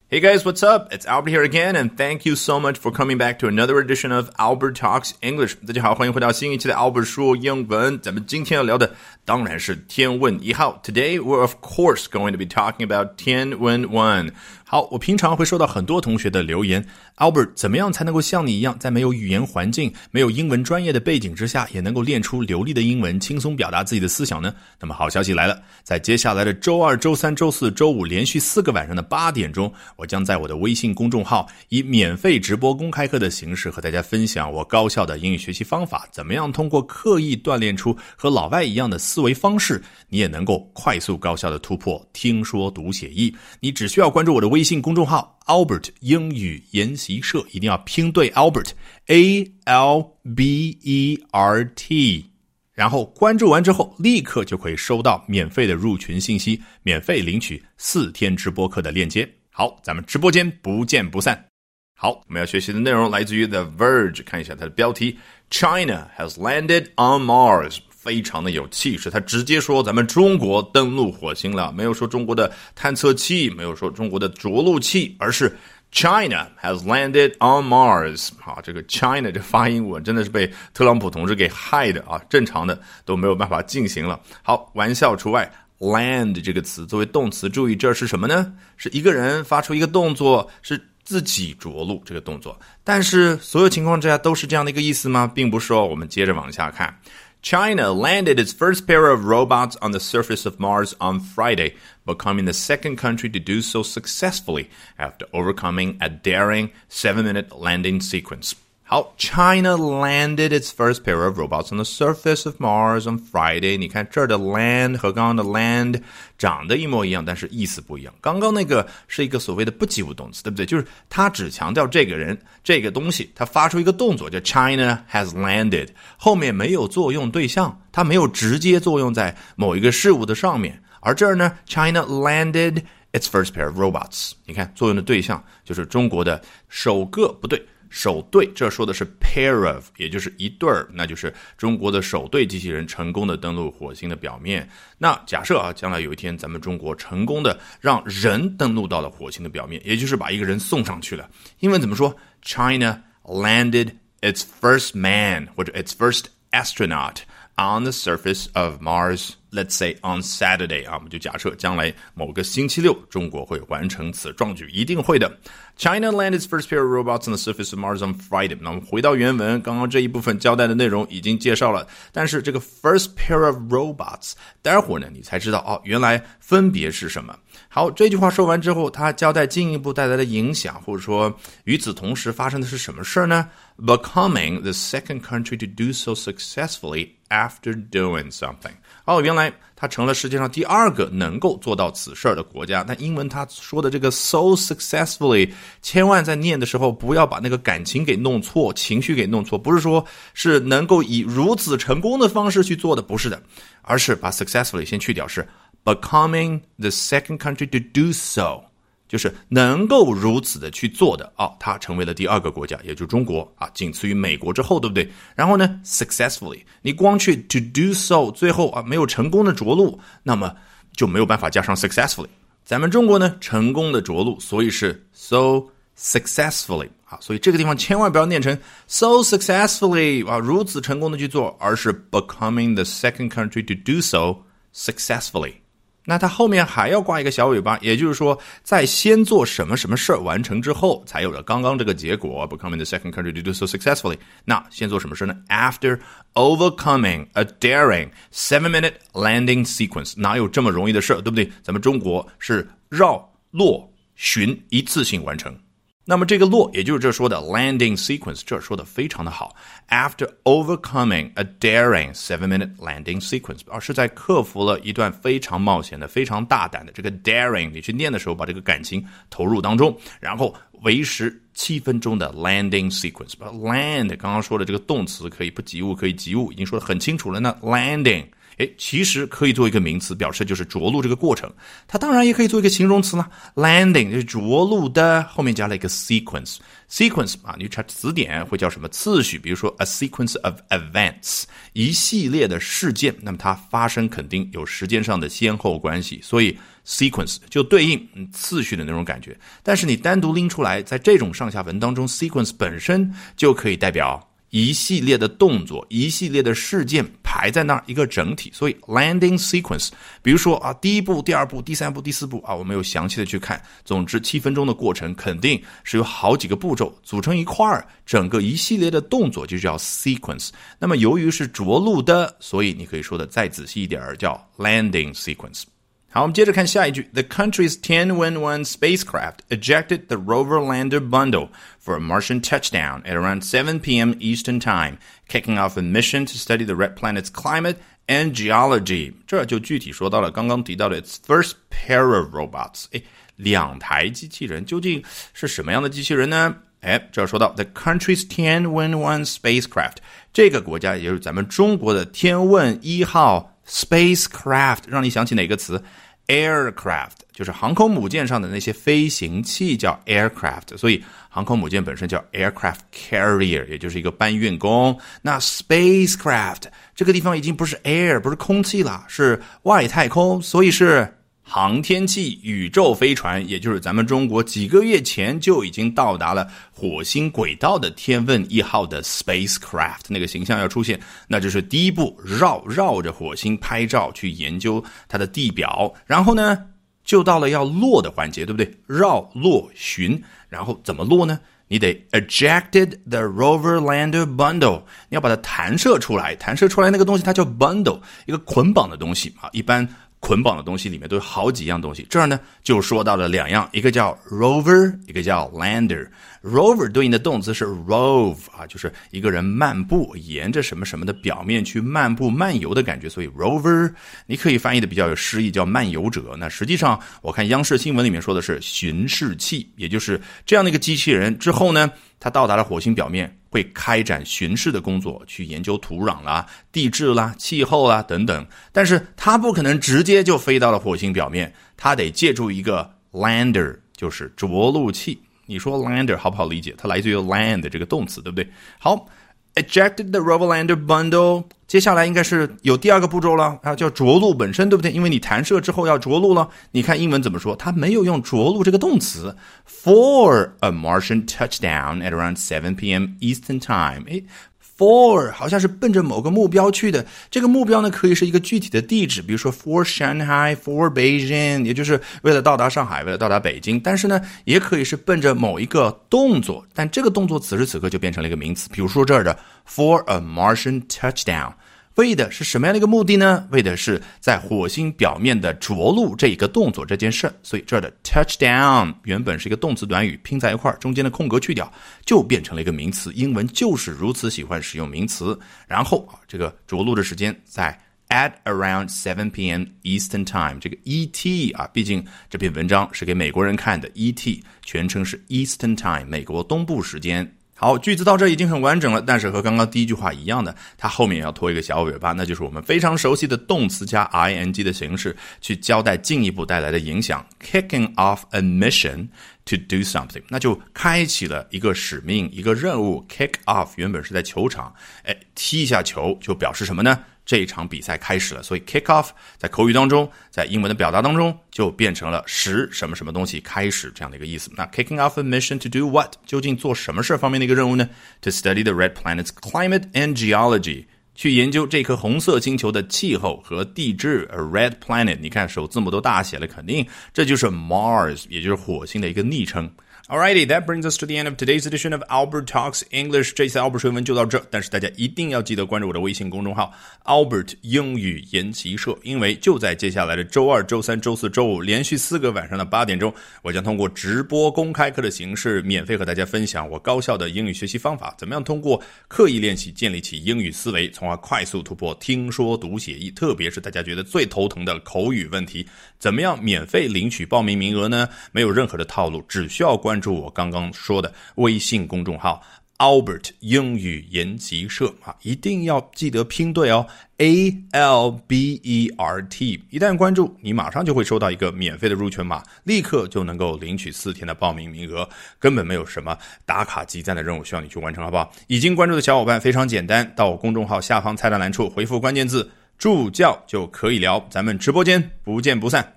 Hey guys, what's up? It's Albert here again, and thank you so much for coming back to another edition of Albert Talks English. 大家好，欢迎回到新一期的 Albert 说英文。咱们今天要聊的当然是天问一号。Today, we're of course going to be talking about 天问1。好，我平常会收到很多同学的留言 Albert 怎么样才能够像你一样在没有语言环境没有英文专业的背景之下也能够练出流利的英文轻松表达自己的思想呢？那么好消息来了，在接下来的周二周三周四周五连续4个晚上的8点钟，我将在我的微信公众号以免费直播公开课的形式和大家分享我高效的英语学习方法，怎么样通过刻意锻炼出和老外一样的思维方式，你也能够快速高效的突破听说读写译。你只需要关注我的微信公众号 Albert 英语研习社，一定要拼对 Albert A-L-B-E-R-T， 然后关注完之后立刻就可以收到免费的入群信息，免费领取4天直播课的链接。好，咱们直播间不见不散。好，我们要学习的内容来自于 The Verge， 看一下它的标题 China has landed on Mars， 非常的有气势，他直接说咱们中国登陆火星了，没有说中国的探测器，没有说中国的着陆器，而是 China has landed on Mars。 好，这个 China 这发音我真的是被特朗普同志给害的啊，正常的都没有办法进行了。好，玩笑除外，land 这个词作为动词，注意这是什么呢？是一个人发出一个动作，是自己着陆这个动作，但是所有情况之下都是这样的一个意思吗？并不是哦。我们接着往下看。China landed its first pair of robots on the surface of Mars on Friday, becoming the second country to do so successfully after overcoming a daring 7-minute landing sequence.好 China landed its first pair of robots on the surface of Mars on Friday。 你看这儿的 land 和刚刚的 land 长得一模一样，但是意思不一样。刚刚那个是一个所谓的不及物动词，对不对？就是它只强调这个人这个东西，它发出一个动作叫 China has landed， 后面没有作用对象，它没有直接作用在某一个事物的上面。而这儿呢 China landed its first pair of robots， 你看作用的对象就是中国的首个，不对，首对，这说的是 pair of， 也就是一对儿，那就是中国的首对机器人成功的登陆火星的表面。那假设啊，将来有一天咱们中国成功的让人登陆到了火星的表面，也就是把一个人送上去了。英文怎么说？ China landed its first man 或者 its first astronaut on the surface of Mars, let's say on Saturday 啊，我们就假设将来某个星期六中国会完成此壮举，一定会的。China landed its first pair of robots on the surface of Mars on Friday。 那我们回到原文，刚刚这一部分交代的内容已经介绍了，但是这个 first pair of robots 待会儿呢你才知道哦，原来分别是什么。好，这句话说完之后，他交代进一步带来的影响，或者说与此同时发生的是什么事呢？ Becoming the second country to do so successfully after doing something。 哦，原来它成了世界上第2个能够做到此事的国家。那英文他说的这个 so successfully， 千万在念的时候不要把那个感情给弄错，情绪给弄错，不是说是能够以如此成功的方式去做的，不是的，而是把 successfully 先去掉，是 becoming the second country to do so， 就是能够如此的去做的哦，它成为了第2个国家，也就是中国啊，仅次于美国之后，对不对？然后呢 successfully， 你光去 to do so 最后啊没有成功的着陆，那么就没有办法加上 successfully。 咱们中国呢成功的着陆，所以是 so successfully 啊，所以这个地方千万不要念成 so successfully 啊，如此成功的去做，而是 becoming the second country to do so successfully。那它后面还要挂一个小尾巴，也就是说在先做什么什么事儿完成之后才有了刚刚这个结果 becoming the second country to do so successfully。 那先做什么事呢？ After overcoming a daring 7-minute landing sequence。 哪有这么容易的事，对不对？咱们中国是绕落巡一次性完成。那么这个落也就是这说的 landing sequence， 这说的非常的好。 After overcoming a daring 7-minute landing sequence， 是在克服了一段非常冒险的非常大胆的这个 daring， 你去念的时候把这个感情投入当中，然后为时7分钟的 landing sequence。 land 刚刚说的这个动词可以不及物可以及物，已经说得很清楚了。那 landing 其实可以做一个名词，表示就是着陆这个过程。它当然也可以做一个形容词啦 ，landing 就是着陆的，后面加了一个 sequence 啊，你查词典会叫什么次序？比如说 a sequence of events， 一系列的事件，那么它发生肯定有时间上的先后关系，所以 sequence 就对应次序的那种感觉。但是你单独拎出来，在这种上下文当中 sequence 本身就可以代表一系列的动作，一系列的事件排在那儿一个整体，所以 landing sequence， 比如说啊，第一步、第二步、第三步、第四步啊，我们有详细的去看。总之7分钟的过程肯定是有好几个步骤组成一块儿，整个一系列的动作就叫 sequence。那么由于是着陆的，所以你可以说的再仔细一点，叫 landing sequence。好，我们接着看下一句。The country's Tianwen-1 spacecraft ejected the rover lander bundle for a Martian touchdown at around 7 p.m. Eastern Time, kicking off a mission to study the red planet's climate and geology. 这就具体说到了刚刚提到的 its first pair of robots。两台机器人究竟是什么样的机器人呢？这说到 the country's Tianwen-1 spacecraft， 这个国家也就是咱们中国的天问1号 spacecraft， 让你想起哪个词？aircraft 就是航空母舰上的那些飞行器叫 aircraft， 所以航空母舰本身叫 aircraft carrier， 也就是一个搬运工。那 spacecraft 这个地方已经不是 air， 不是空气了，是外太空，所以是航天器、宇宙飞船，也就是咱们中国几个月前就已经到达了火星轨道的天问1号的 spacecraft， 那个形象要出现，那就是第一步绕着火星拍照去研究它的地表，然后呢就到了要落的环节，对不对？绕落巡，然后怎么落呢？你得 ejected the rover lander bundle， 你要把它弹射出来那个东西它叫 bundle， 一个捆绑的东西啊，一般捆绑的东西里面都有好几样东西，这儿呢就说到了两样，一个叫 rover， 一个叫 lander。rover 对应的动词是 rove 啊，就是一个人漫步，沿着什么什么的表面去漫步漫游的感觉，所以 rover 你可以翻译的比较有诗意，叫漫游者。那实际上我看央视新闻里面说的是巡视器，也就是这样的一个机器人之后呢，它到达了火星表面，会开展巡视的工作，去研究土壤啦、地质啦、气候啦等等。但是它不可能直接就飞到了火星表面，它得借助一个 lander， 就是着陆器。你说 lander 好不好理解？它来自于 land 这个动词，对不对？好 ejected the rover lander bundle， 接下来应该是有第二个步骤了，叫着陆本身，对不对？因为你弹射之后要着陆了，你看英文怎么说？它没有用着陆这个动词 for a Martian touchdown at around 7 p.m. Eastern Time。for 好像是奔着某个目标去的，这个目标呢可以是一个具体的地址，比如说 for Shanghai，for Beijing， 也就是为了到达上海，为了到达北京。但是呢也可以是奔着某一个动作，但这个动作此时此刻就变成了一个名词，比如说这儿的 for a Martian touchdown，为的是什么样的一个目的呢？为的是在火星表面的着陆这一个动作这件事，所以这儿的 touchdown 原本是一个动词短语，拼在一块儿，中间的空格去掉，就变成了一个名词。英文就是如此喜欢使用名词。然后这个着陆的时间在 at around 7 p.m. Eastern Time， 这个 ET 啊，毕竟这篇文章是给美国人看的， ET 全称是 Eastern Time， 美国东部时间。好，句子到这已经很完整了，但是和刚刚第一句话一样的，它后面要拖一个小尾巴，那就是我们非常熟悉的动词加 ing 的形式，去交代进一步带来的影响。Kicking off a mission to do something， 那就开启了一个使命，一个任务。Kick off 原本是在球场，踢一下球就表示什么呢？这一场比赛开始了，所以 kick off 在口语当中，在英文的表达当中就变成了使什么什么东西开始这样的一个意思。那 kicking off a mission to do what？ 究竟做什么事方面的一个任务呢？ To study the red planet's climate and geology， 去研究这颗红色星球的气候和地质。 A red planet， 你看首字母都大写了，肯定这就是 Mars， 也就是火星的一个昵称。Alrighty, that brings us to the end of today's edition of Albert Talks English. 这次 Albert 说文就到这，但是大家一定要记得关注我的微信公众号 Albert 英语研习社，因为就在接下来的周二、周三、周四、周五连续4个晚上的8点钟，我将通过直播公开课的形式，免费和大家分享我高效的英语学习方法，怎么样通过刻意练习建立起英语思维，从而快速突破听说读写译，特别是大家觉得最头疼的口语问题，怎么样免费领取报名名额呢？没有任何的套路，只需要关注我刚刚说的微信公众号 Albert 英语研习社一定要记得拼对哦 ALBERT， 一旦关注你马上就会收到一个免费的入圈码，立刻就能够领取4天的报名名额，根本没有什么打卡集赞的任务需要你去完成，好不好？已经关注的小伙伴非常简单，到公众号下方菜单栏处回复关键字助教就可以聊，咱们直播间不见不散。